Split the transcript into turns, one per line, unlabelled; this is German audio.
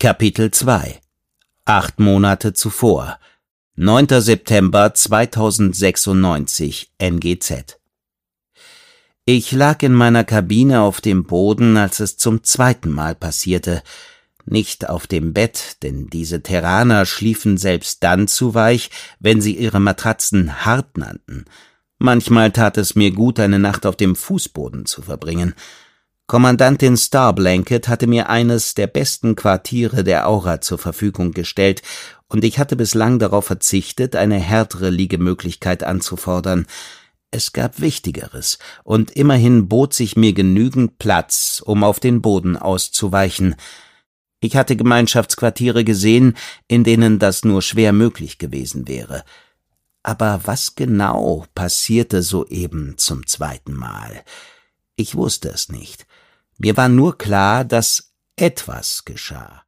Kapitel 2 8 Monate zuvor 9. September 2096 NGZ. Ich lag in meiner Kabine auf dem Boden, als es zum zweiten Mal passierte. Nicht auf dem Bett, denn diese Terraner schliefen selbst dann zu weich, wenn sie ihre Matratzen hart nannten. Manchmal tat es mir gut, eine Nacht auf dem Fußboden zu verbringen. Kommandantin Starblanket hatte mir eines der besten Quartiere der Aura zur Verfügung gestellt, und ich hatte bislang darauf verzichtet, eine härtere Liegemöglichkeit anzufordern. Es gab Wichtigeres, und immerhin bot sich mir genügend Platz, um auf den Boden auszuweichen. Ich hatte Gemeinschaftsquartiere gesehen, in denen das nur schwer möglich gewesen wäre. Aber was genau passierte soeben zum zweiten Mal? Ich wusste es nicht. Mir war nur klar, dass etwas geschah.